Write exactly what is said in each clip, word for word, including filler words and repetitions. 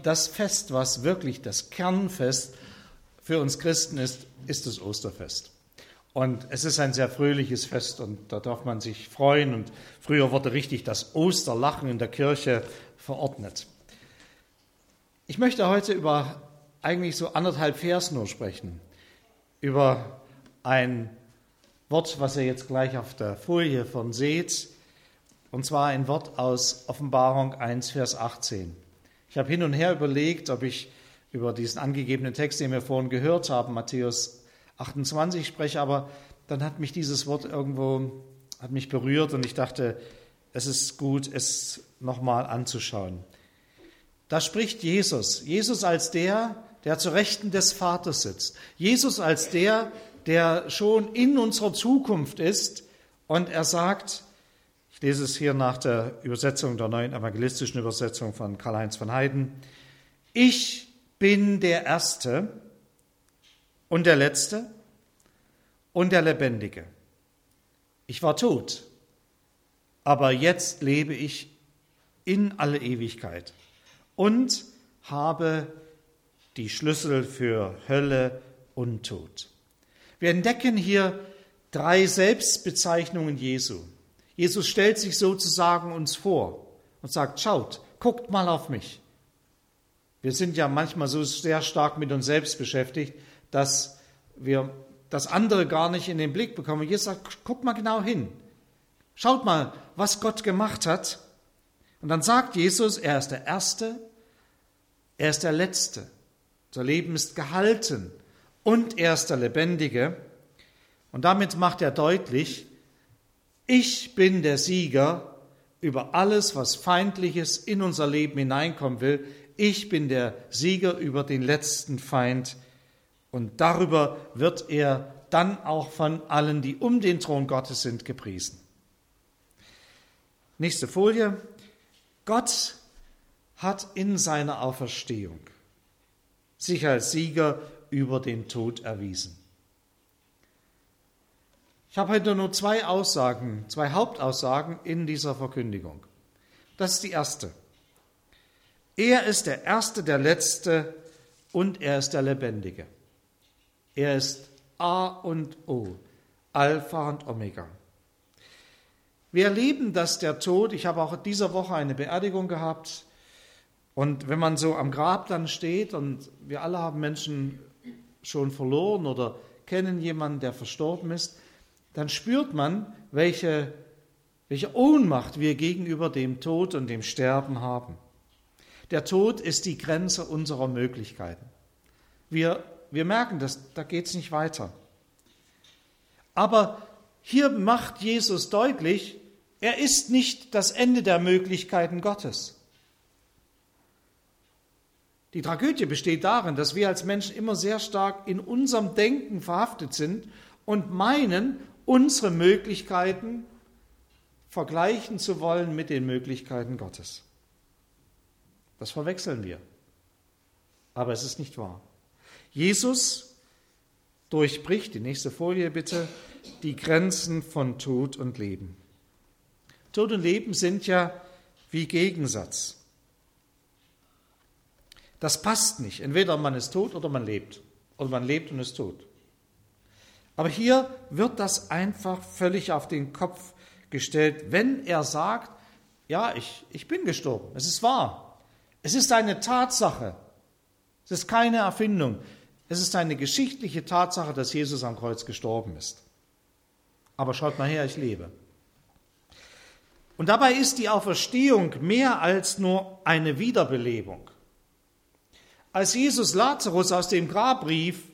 das Fest, was wirklich das Kernfest für uns Christen ist, ist das Osterfest. Und es ist ein sehr fröhliches Fest und da darf man sich freuen. Und früher wurde richtig das Osterlachen in der Kirche verordnet. Ich möchte heute über eigentlich so anderthalb Vers nur sprechen. Über ein Wort, was ihr jetzt gleich auf der Folie von seht. Und zwar ein Wort aus Offenbarung eins, Vers achtzehn. Ich habe hin und her überlegt, ob ich über diesen angegebenen Text, den wir vorhin gehört haben, Matthäus achtundzwanzig spreche, aber dann hat mich dieses Wort irgendwo, hat mich berührt und ich dachte, es ist gut, es nochmal anzuschauen. Da spricht Jesus, Jesus als der, der zur Rechten des Vaters sitzt. Jesus als der, der schon in unserer Zukunft ist und er sagt, ich lese es hier nach der Übersetzung, der neuen evangelistischen Übersetzung von Karl-Heinz von Heiden, ich bin der Erste und der Letzte und der Lebendige. Ich war tot, aber jetzt lebe ich in alle Ewigkeit und habe die Schlüssel für Hölle und Tod. Wir entdecken hier drei Selbstbezeichnungen Jesu. Jesus stellt sich sozusagen uns vor und sagt, schaut, guckt mal auf mich. Wir sind ja manchmal so sehr stark mit uns selbst beschäftigt, dass wir das andere gar nicht in den Blick bekommen. Jesus sagt, guckt mal genau hin. Schaut mal, was Gott gemacht hat. Und dann sagt Jesus, er ist der Erste, er ist der Letzte. Unser Leben ist gehalten und er ist der Lebendige. Und damit macht er deutlich, ich bin der Sieger über alles, was Feindliches in unser Leben hineinkommen will. Ich bin der Sieger über den letzten Feind. Und darüber wird er dann auch von allen, die um den Thron Gottes sind, gepriesen. Nächste Folie. Gott hat in seiner Auferstehung sich als Sieger über den Tod erwiesen. Ich habe heute nur zwei Aussagen, zwei Hauptaussagen in dieser Verkündigung. Das ist die erste. Er ist der Erste, der Letzte und er ist der Lebendige. Er ist A und O, Alpha und Omega. Wir erleben, dass der Tod, ich habe auch in dieser Woche eine Beerdigung gehabt, und wenn man so am Grab dann steht, und wir alle haben Menschen schon verloren oder kennen jemanden, der verstorben ist, dann spürt man, welche, welche Ohnmacht wir gegenüber dem Tod und dem Sterben haben. Der Tod ist die Grenze unserer Möglichkeiten. Wir, wir merken, dass, da geht es nicht weiter. Aber hier macht Jesus deutlich, er ist nicht das Ende der Möglichkeiten Gottes. Die Tragödie besteht darin, dass wir als Menschen immer sehr stark in unserem Denken verhaftet sind und meinen, unsere Möglichkeiten vergleichen zu wollen mit den Möglichkeiten Gottes. Das verwechseln wir. Aber es ist nicht wahr. Jesus durchbricht, die nächste Folie bitte, die Grenzen von Tod und Leben. Tod und Leben sind ja wie Gegensatz. Das passt nicht. Entweder man ist tot oder man lebt. Oder man lebt und ist tot. Aber hier wird das einfach völlig auf den Kopf gestellt, wenn er sagt, ja, ich, ich bin gestorben. Es ist wahr. Es ist eine Tatsache. Es ist keine Erfindung. Es ist eine geschichtliche Tatsache, dass Jesus am Kreuz gestorben ist. Aber schaut mal her, ich lebe. Und dabei ist die Auferstehung mehr als nur eine Wiederbelebung. Als Jesus Lazarus aus dem Grab rief,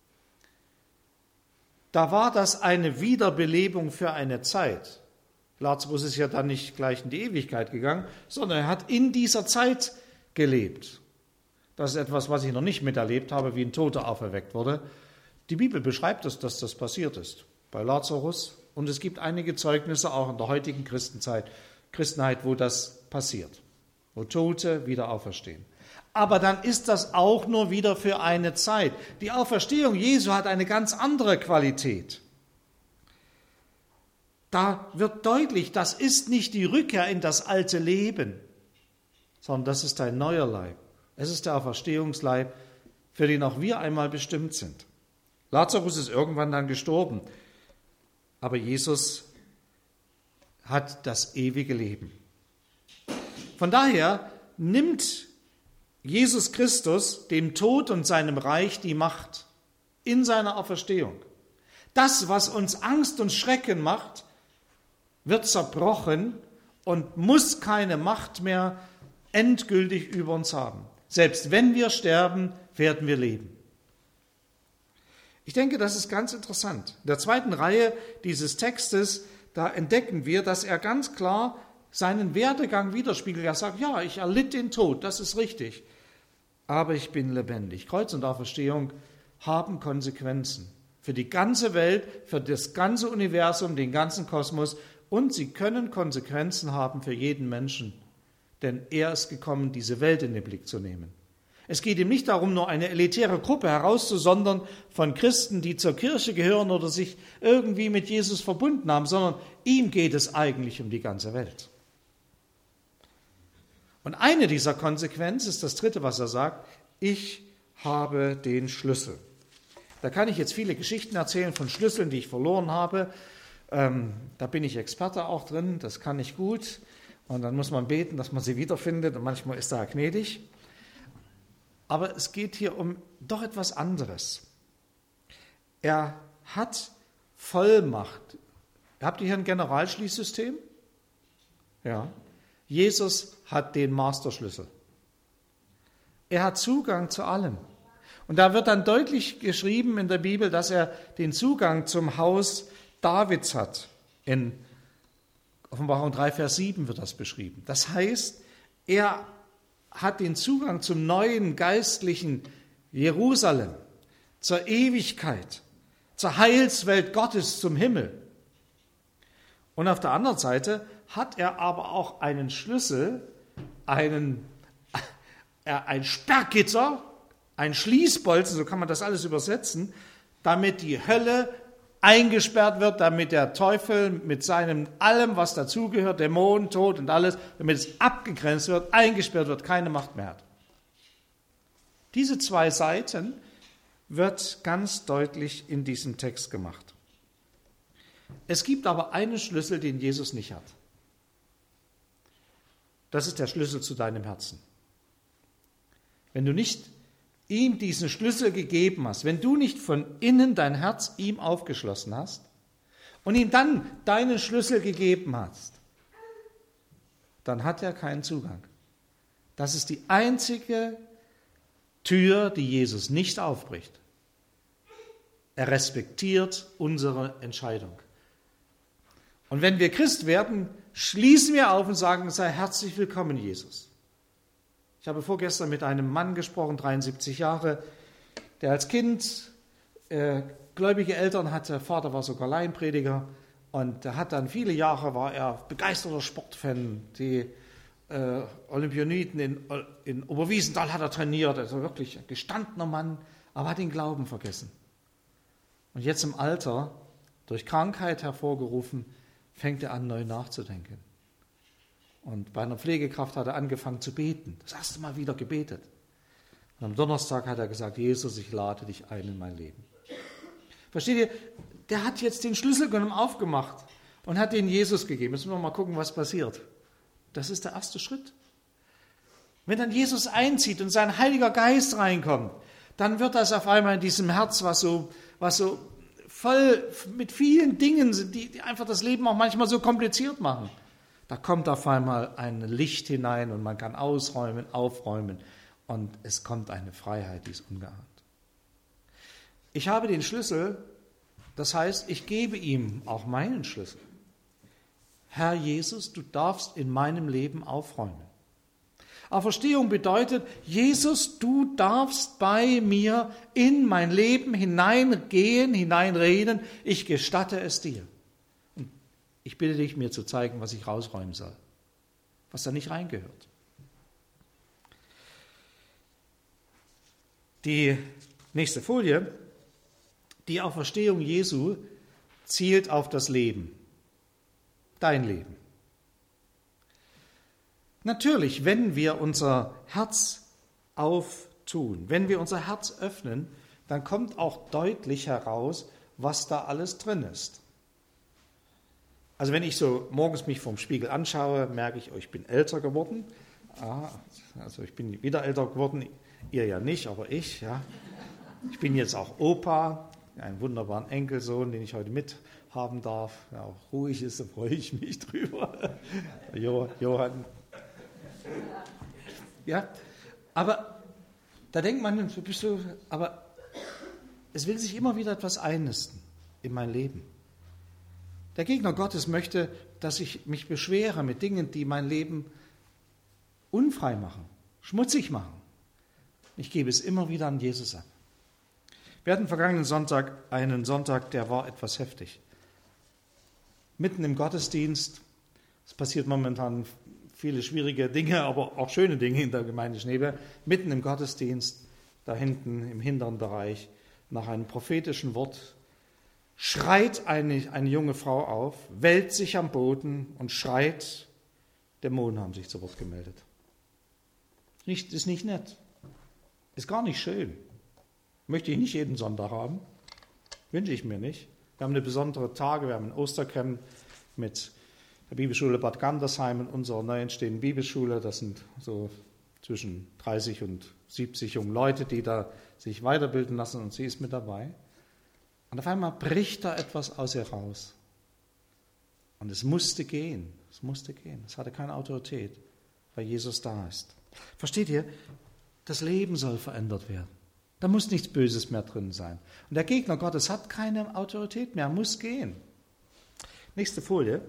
da war das eine Wiederbelebung für eine Zeit. Lazarus ist ja dann nicht gleich in die Ewigkeit gegangen, sondern er hat in dieser Zeit gelebt. Das ist etwas, was ich noch nicht miterlebt habe, wie ein Toter auferweckt wurde. Die Bibel beschreibt es, dass das passiert ist bei Lazarus. Und es gibt einige Zeugnisse auch in der heutigen Christenzeit, Christenheit, wo das passiert, wo Tote wieder auferstehen. Aber dann ist das auch nur wieder für eine Zeit. Die Auferstehung Jesu hat eine ganz andere Qualität. Da wird deutlich, das ist nicht die Rückkehr in das alte Leben, sondern das ist ein neuer Leib. Es ist der Auferstehungsleib, für den auch wir einmal bestimmt sind. Lazarus ist irgendwann dann gestorben, aber Jesus hat das ewige Leben. Von daher nimmt Jesus Christus dem Tod und seinem Reich die Macht in seiner Auferstehung. Das, was uns Angst und Schrecken macht, wird zerbrochen und muss keine Macht mehr endgültig über uns haben. Selbst wenn wir sterben, werden wir leben. Ich denke, das ist ganz interessant. In der zweiten Reihe dieses Textes, da entdecken wir, dass er ganz klar seinen Werdegang widerspiegelt. Er sagt, ja, ich erlitt den Tod, das ist richtig, aber ich bin lebendig. Kreuz und Auferstehung haben Konsequenzen für die ganze Welt, für das ganze Universum, den ganzen Kosmos, und sie können Konsequenzen haben für jeden Menschen, denn er ist gekommen, diese Welt in den Blick zu nehmen. Es geht ihm nicht darum, nur eine elitäre Gruppe herauszusondern von Christen, die zur Kirche gehören oder sich irgendwie mit Jesus verbunden haben, sondern ihm geht es eigentlich um die ganze Welt. Und eine dieser Konsequenzen ist das dritte, was er sagt, ich habe den Schlüssel. Da kann ich jetzt viele Geschichten erzählen von Schlüsseln, die ich verloren habe. Ähm, da bin ich Experte auch drin, das kann ich gut. Und dann muss man beten, dass man sie wiederfindet und manchmal ist er gnädig. Aber es geht hier um doch etwas anderes. Er hat Vollmacht. Habt ihr hier ein Generalschließsystem? Ja. Jesus hat den Masterschlüssel. Er hat Zugang zu allem. Und da wird dann deutlich geschrieben in der Bibel, dass er den Zugang zum Haus Davids hat. In Offenbarung drei, Vers sieben wird das beschrieben. Das heißt, er hat den Zugang zum neuen geistlichen Jerusalem, zur Ewigkeit, zur Heilswelt Gottes, zum Himmel. Und auf der anderen Seite hat er aber auch einen Schlüssel, einen, ein Sperrgitter, ein Schließbolzen, so kann man das alles übersetzen, damit die Hölle eingesperrt wird, damit der Teufel mit seinem allem, was dazugehört, Dämonen, Tod und alles, damit es abgegrenzt wird, eingesperrt wird, keine Macht mehr hat. Diese zwei Seiten wird ganz deutlich in diesem Text gemacht. Es gibt aber einen Schlüssel, den Jesus nicht hat. Das ist der Schlüssel zu deinem Herzen. Wenn du nicht ihm diesen Schlüssel gegeben hast, wenn du nicht von innen dein Herz ihm aufgeschlossen hast und ihm dann deinen Schlüssel gegeben hast, dann hat er keinen Zugang. Das ist die einzige Tür, die Jesus nicht aufbricht. Er respektiert unsere Entscheidung. Und wenn wir Christ werden, schließen wir auf und sagen, sei herzlich willkommen, Jesus. Ich habe vorgestern mit einem Mann gesprochen, dreiundsiebzig Jahre, der als Kind äh, gläubige Eltern hatte. Vater war sogar Laienprediger und er hat dann viele Jahre, war er begeisterter Sportfan. Die äh, Olympioniken in, in Oberwiesenthal hat er trainiert, also wirklich ein gestandener Mann, aber hat den Glauben vergessen. Und jetzt im Alter, durch Krankheit hervorgerufen, fängt er an, neu nachzudenken. Und bei einer Pflegekraft hat er angefangen zu beten. Das erste Mal wieder gebetet. Und am Donnerstag hat er gesagt, Jesus, ich lade dich ein in mein Leben. Versteht ihr? Der hat jetzt den Schlüssel genommen, aufgemacht und hat den Jesus gegeben. Jetzt müssen wir mal gucken, was passiert. Das ist der erste Schritt. Wenn dann Jesus einzieht und sein Heiliger Geist reinkommt, dann wird das auf einmal in diesem Herz, was so, was so voll mit vielen Dingen sind, die, die einfach das Leben auch manchmal so kompliziert machen. Da kommt auf einmal ein Licht hinein und man kann ausräumen, aufräumen und es kommt eine Freiheit, die ist ungeahnt. Ich habe den Schlüssel, das heißt, ich gebe ihm auch meinen Schlüssel. Herr Jesus, du darfst in meinem Leben aufräumen. Auferstehung bedeutet, Jesus, du darfst bei mir in mein Leben hineingehen, hineinreden, ich gestatte es dir. Ich bitte dich, mir zu zeigen, was ich rausräumen soll, was da nicht reingehört. Die nächste Folie, die Auferstehung Jesu zielt auf das Leben, dein Leben. Natürlich, wenn wir unser Herz auftun. Wenn wir unser Herz öffnen, dann kommt auch deutlich heraus, was da alles drin ist. Also wenn ich so morgens mich vorm Spiegel anschaue, merke ich, oh, ich bin älter geworden. Ah, also ich bin wieder älter geworden, ihr ja nicht, aber ich. Ja. Ich bin jetzt auch Opa, einen wunderbaren Enkelsohn, den ich heute mithaben darf. Der auch ruhig ist, da freue ich mich drüber. Jo, Johann. Ja, aber da denkt man, bist du, aber es will sich immer wieder etwas einnisten in mein Leben. Der Gegner Gottes möchte, dass ich mich beschwere mit Dingen, die mein Leben unfrei machen, schmutzig machen. Ich gebe es immer wieder an Jesus ab. Wir hatten vergangenen Sonntag einen Sonntag, der war etwas heftig. Mitten im Gottesdienst, es passiert momentan viele schwierige Dinge, aber auch schöne Dinge in der Gemeinde Schneeberg, mitten im Gottesdienst, da hinten im hinteren Bereich, nach einem prophetischen Wort, schreit eine, eine junge Frau auf, wälzt sich am Boden und schreit, Dämonen haben sich zu Wort gemeldet. Nicht, ist nicht nett, ist gar nicht schön. Möchte ich nicht jeden Sonntag haben, wünsche ich mir nicht. Wir haben eine besondere Tage, wir haben ein Ostercamp mit der Bibelschule Bad Gandersheim und unserer neu entstehenden Bibelschule. Das sind so zwischen dreißig und siebzig junge Leute, die da sich weiterbilden lassen, und sie ist mit dabei. Und auf einmal bricht da etwas aus ihr raus. Und es musste gehen, es musste gehen. Es hatte keine Autorität, weil Jesus da ist. Versteht ihr? Das Leben soll verändert werden. Da muss nichts Böses mehr drin sein. Und der Gegner Gottes hat keine Autorität mehr, er muss gehen. Nächste Folie.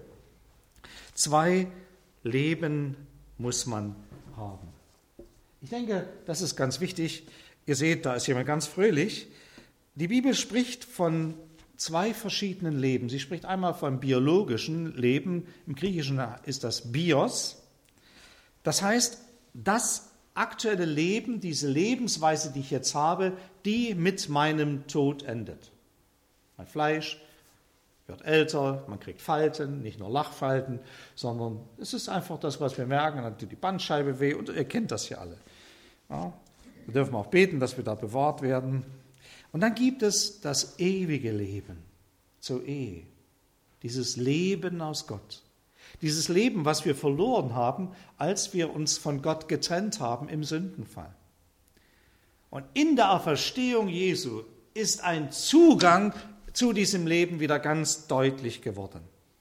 Zwei Leben muss man haben. Ich denke, das ist ganz wichtig. Ihr seht, da ist jemand ganz fröhlich. Die Bibel spricht von zwei verschiedenen Leben. Sie spricht einmal vom biologischen Leben. Im Griechischen ist das Bios. Das heißt, das aktuelle Leben, diese Lebensweise, die ich jetzt habe, die mit meinem Tod endet. Mein Fleisch wird älter, man kriegt Falten, nicht nur Lachfalten, sondern es ist einfach das, was wir merken, dann tut die Bandscheibe weh und ihr kennt das ja alle. Ja, wir dürfen auch beten, dass wir da bewahrt werden. Und dann gibt es das ewige Leben, zur Ehe, dieses Leben aus Gott. Dieses Leben, was wir verloren haben, als wir uns von Gott getrennt haben im Sündenfall. Und in der Auferstehung Jesu ist ein Zugang zu diesem Leben wieder ganz deutlich geworden.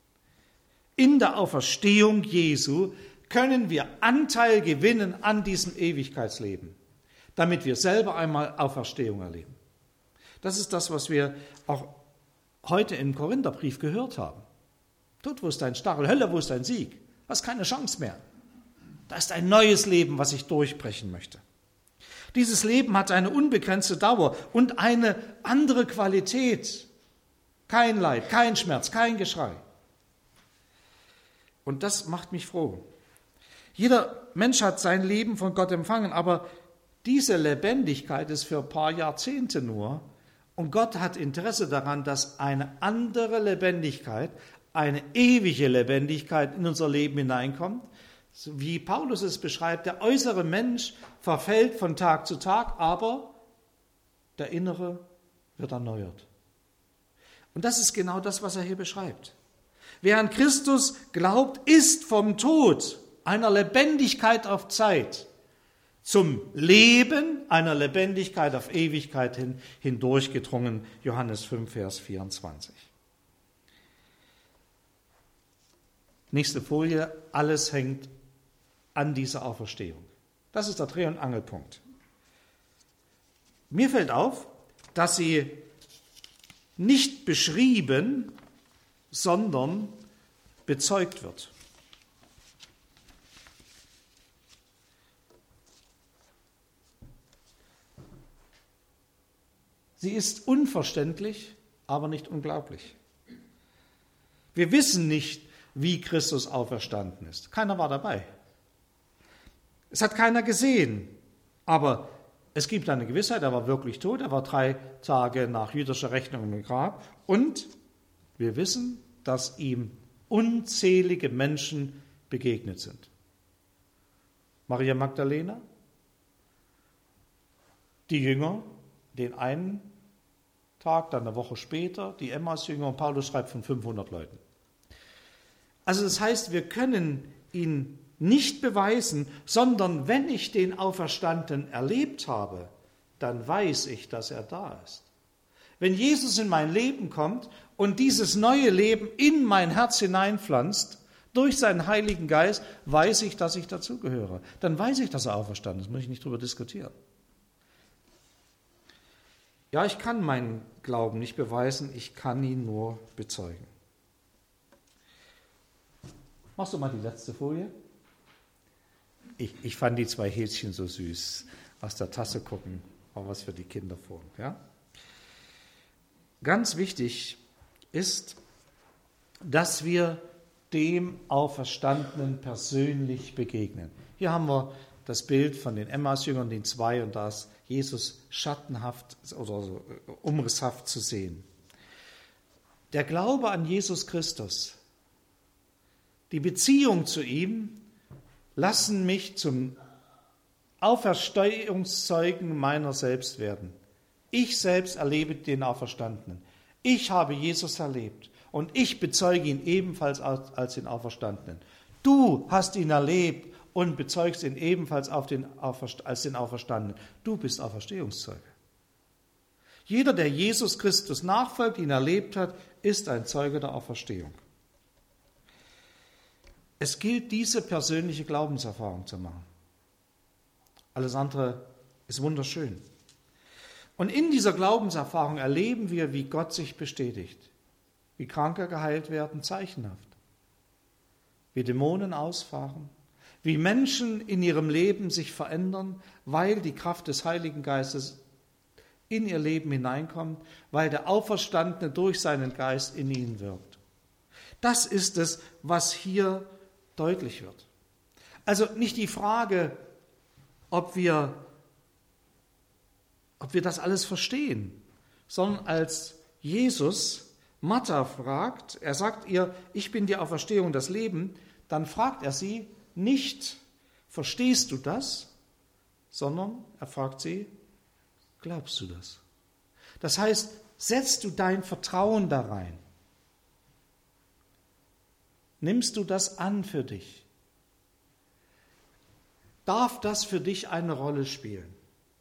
In der Auferstehung Jesu können wir Anteil gewinnen an diesem Ewigkeitsleben, damit wir selber einmal Auferstehung erleben. Das ist das, was wir auch heute im Korintherbrief gehört haben. Tod, wo ist dein Stachel? Hölle, wo ist dein Sieg? Du hast keine Chance mehr. Da ist ein neues Leben, was ich durchbrechen möchte. Dieses Leben hat eine unbegrenzte Dauer und eine andere Qualität. Kein Leid, kein Schmerz, kein Geschrei. Und das macht mich froh. Jeder Mensch hat sein Leben von Gott empfangen, aber diese Lebendigkeit ist für ein paar Jahrzehnte nur. Und Gott hat Interesse daran, dass eine andere Lebendigkeit, eine ewige Lebendigkeit in unser Leben hineinkommt. Wie Paulus es beschreibt, der äußere Mensch verfällt von Tag zu Tag, aber der innere wird erneuert. Und das ist genau das, was er hier beschreibt. Wer an Christus glaubt, ist vom Tod, einer Lebendigkeit auf Zeit, zum Leben einer Lebendigkeit auf Ewigkeit hin hindurchgedrungen. Johannes fünf, Vers vierundzwanzig. Nächste Folie, alles hängt an dieser Auferstehung. Das ist der Dreh- und Angelpunkt. Mir fällt auf, dass sie nicht beschrieben, sondern bezeugt wird. Sie ist unverständlich, aber nicht unglaublich. Wir wissen nicht, wie Christus auferstanden ist. Keiner war dabei. Es hat keiner gesehen. Aber es gibt eine Gewissheit, er war wirklich tot. Er war drei Tage nach jüdischer Rechnung im Grab. Und wir wissen, dass ihm unzählige Menschen begegnet sind. Maria Magdalena, Die Jünger, den einen Tag, dann eine Woche später, die Emmaus-Jünger, und Paulus schreibt von fünfhundert Leuten. Also das heißt, wir können ihn nicht beweisen, sondern wenn ich den Auferstandenen erlebt habe, dann weiß ich, dass er da ist. Wenn Jesus in mein Leben kommt und dieses neue Leben in mein Herz hineinpflanzt, durch seinen Heiligen Geist, weiß ich, dass ich dazugehöre. Dann weiß ich, dass er auferstanden ist, muss ich nicht darüber diskutieren. Ja, ich kann meinen Glauben nicht beweisen, ich kann ihn nur bezeugen. Machst du mal die letzte Folie? Ich, ich fand die zwei Häschen so süß. Aus der Tasse gucken, auch was für die Kinder vor. Ja? Ganz wichtig ist, dass wir dem Auferstandenen persönlich begegnen. Hier haben wir das Bild von den Emmaus-Jüngern, den zwei, und da ist Jesus schattenhaft oder so umrisshaft zu sehen. Der Glaube an Jesus Christus, die Beziehung zu ihm, lassen mich zum Auferstehungszeugen meiner selbst werden. Ich selbst erlebe den Auferstandenen. Ich habe Jesus erlebt und ich bezeuge ihn ebenfalls als den Auferstandenen. Du hast ihn erlebt und bezeugst ihn ebenfalls auf den Auferst- als den Auferstandenen. Du bist Auferstehungszeuge. Jeder, der Jesus Christus nachfolgt, ihn erlebt hat, ist ein Zeuge der Auferstehung. Es gilt, diese persönliche Glaubenserfahrung zu machen. Alles andere ist wunderschön. Und in dieser Glaubenserfahrung erleben wir, wie Gott sich bestätigt, wie Kranke geheilt werden, zeichenhaft, wie Dämonen ausfahren, wie Menschen in ihrem Leben sich verändern, weil die Kraft des Heiligen Geistes in ihr Leben hineinkommt, weil der Auferstandene durch seinen Geist in ihnen wirkt. Das ist es, was hier deutlich wird. Also nicht die Frage, ob wir, ob wir das alles verstehen, sondern als Jesus Martha fragt, er sagt ihr, ich bin die Auferstehung, das Leben, dann fragt er sie nicht, verstehst du das, sondern er fragt sie, glaubst du das? Das heißt, setzt du dein Vertrauen da rein? Nimmst du das an für dich? Darf das für dich eine Rolle spielen?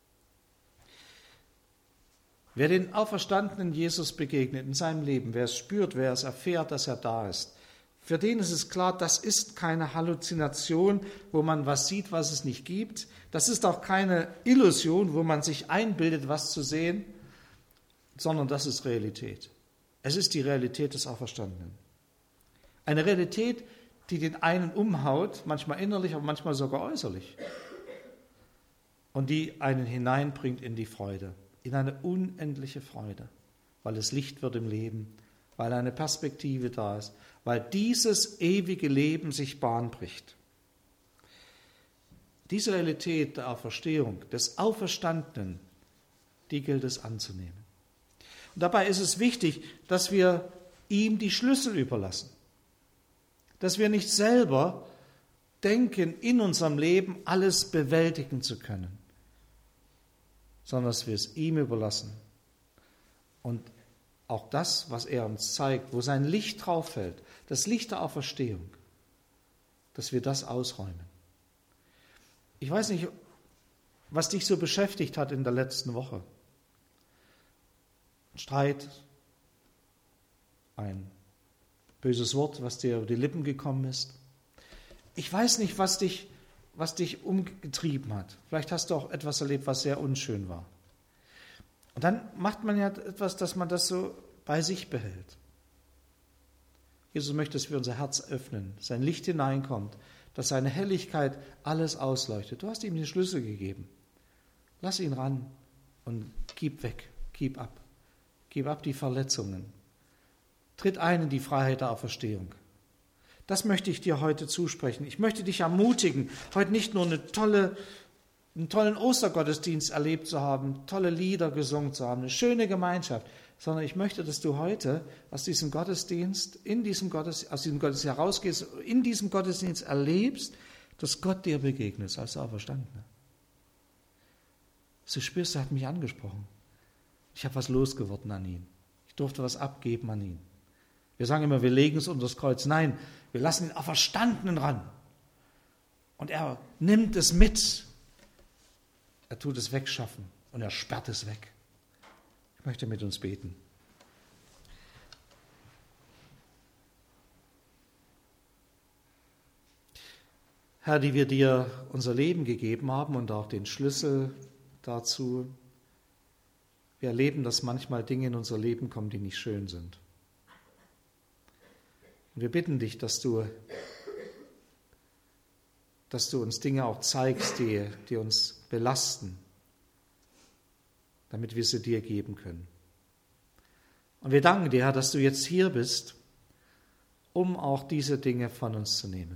Wer den auferstandenen Jesus begegnet in seinem Leben, wer es spürt, wer es erfährt, dass er da ist, für den ist es klar, das ist keine Halluzination, wo man was sieht, was es nicht gibt. Das ist auch keine Illusion, wo man sich einbildet, was zu sehen, sondern das ist Realität. Es ist die Realität des Auferstandenen. Eine Realität, die den einen umhaut, manchmal innerlich, aber manchmal sogar äußerlich. Und die einen hineinbringt in die Freude, in eine unendliche Freude, weil es Licht wird im Leben, weil eine Perspektive da ist, weil dieses ewige Leben sich Bahn bricht. Diese Realität der Auferstehung, des Auferstandenen, die gilt es anzunehmen. Und dabei ist es wichtig, dass wir ihm die Schlüssel überlassen. Dass wir nicht selber denken, in unserem Leben alles bewältigen zu können, sondern dass wir es ihm überlassen. Und auch das, was er uns zeigt, wo sein Licht drauf fällt, das Licht der Auferstehung, dass wir das ausräumen. Ich weiß nicht, was dich so beschäftigt hat in der letzten Woche. Ein Streit, ein böses Wort, was dir über die Lippen gekommen ist. Ich weiß nicht, was dich, was dich umgetrieben hat. Vielleicht hast du auch etwas erlebt, was sehr unschön war. Und dann macht man ja etwas, dass man das so bei sich behält. Jesus möchte, dass wir unser Herz öffnen, sein Licht hineinkommt, dass seine Helligkeit alles ausleuchtet. Du hast ihm den Schlüssel gegeben. Lass ihn ran und gib weg, gib ab. Gib ab die Verletzungen. Tritt ein in die Freiheit der Auferstehung. Das möchte ich dir heute zusprechen. Ich möchte dich ermutigen, heute nicht nur eine tolle, einen tollen Ostergottesdienst erlebt zu haben, tolle Lieder gesungen zu haben, eine schöne Gemeinschaft, sondern ich möchte, dass du heute aus diesem Gottesdienst, in diesem Gottesdienst, aus diesem Gottesdienst herausgehst, in diesem Gottesdienst erlebst, dass Gott dir begegnet als Auferstandener. Du spürst, er hat mich angesprochen. Ich habe was losgeworden an ihn. Ich durfte was abgeben an ihn. Wir sagen immer, wir legen es unter das Kreuz. Nein, wir lassen den Auferstandenen ran. Und er nimmt es mit. Er tut es wegschaffen und er sperrt es weg. Ich möchte mit uns beten. Herr, die wir dir unser Leben gegeben haben und auch den Schlüssel dazu. Wir erleben, dass manchmal Dinge in unser Leben kommen, die nicht schön sind. Und wir bitten dich, dass du, dass du uns Dinge auch zeigst, die, die uns belasten, damit wir sie dir geben können. Und wir danken dir, Herr, dass du jetzt hier bist, um auch diese Dinge von uns zu nehmen.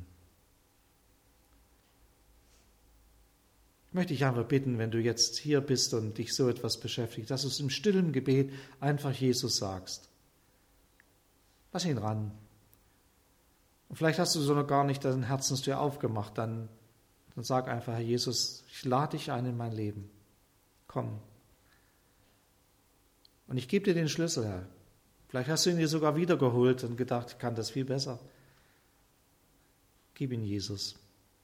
Ich möchte dich einfach bitten, wenn du jetzt hier bist und dich so etwas beschäftigt, dass du es im stillen Gebet einfach Jesus sagst. Lass ihn ran. Und vielleicht hast du so noch gar nicht deine Herzenstür aufgemacht, dann, dann sag einfach, Herr Jesus, ich lade dich ein in mein Leben. Komm. Und ich gebe dir den Schlüssel, Herr. Vielleicht hast du ihn dir sogar wiedergeholt und gedacht, ich kann das viel besser. Gib ihn Jesus.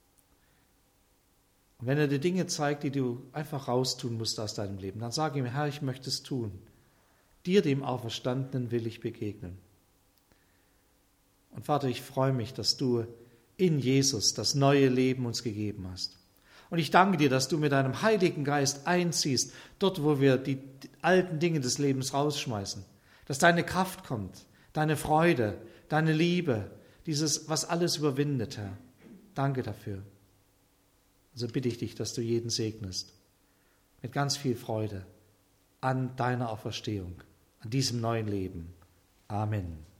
Und wenn er dir Dinge zeigt, die du einfach raustun musst aus deinem Leben, dann sag ihm, Herr, ich möchte es tun. Dir, dem Auferstandenen, will ich begegnen. Und Vater, ich freue mich, dass du in Jesus das neue Leben uns gegeben hast. Und ich danke dir, dass du mit deinem Heiligen Geist einziehst, dort, wo wir die alten Dinge des Lebens rausschmeißen. Dass deine Kraft kommt, deine Freude, deine Liebe, dieses, was alles überwindet, Herr. Danke dafür. Also bitte ich dich, dass du jeden segnest, mit ganz viel Freude an deiner Auferstehung, an diesem neuen Leben. Amen.